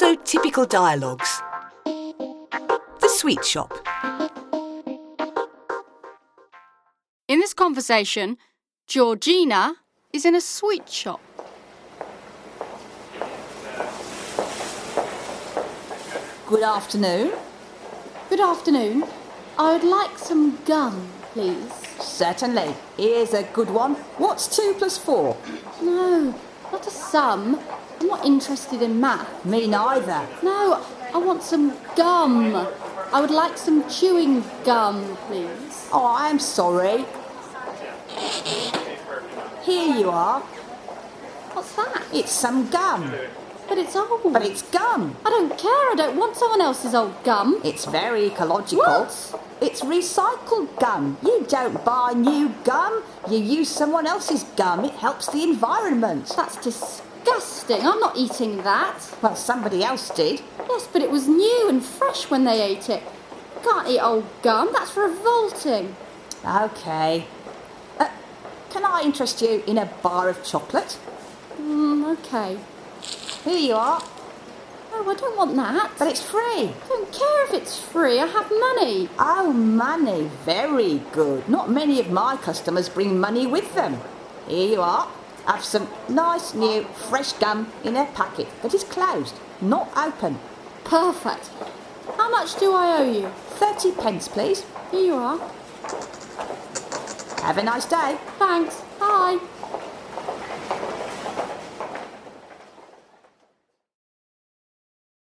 also typical dialogues. The sweet shop. In this conversation, Georgina is in a sweet shop. Good afternoon. Good afternoon. I would like some gum, please. Certainly. Here's a good one. What's 2 + 4? No, not a sum. I'm not interested in math. Me neither. No, I want some gum. I would like some chewing gum, please. Oh, I'm sorry. Here you are. What's that? It's some gum. But it's old. But it's gum. I don't care. I don't want someone else's old gum. It's very ecological. What? It's recycled gum. You don't buy new gum. You use someone else's gum. It helps the environment. That's disgusting. I'm not eating that. Well, somebody else did. Yes, but it was new and fresh when they ate it. Can't eat old gum. That's revolting. OK. Can I interest you in a bar of chocolate? OK. Here you are. No, I don't want that. But it's free. I don't care if it's free. I have money. Oh, money. Very good. Not many of my customers bring money with them. Here you are. Have some nice, new, fresh gum in a packet that is closed, not open. Perfect. How much do I owe you? 30 pence, please. Here you are. Have a nice day. Thanks. Bye.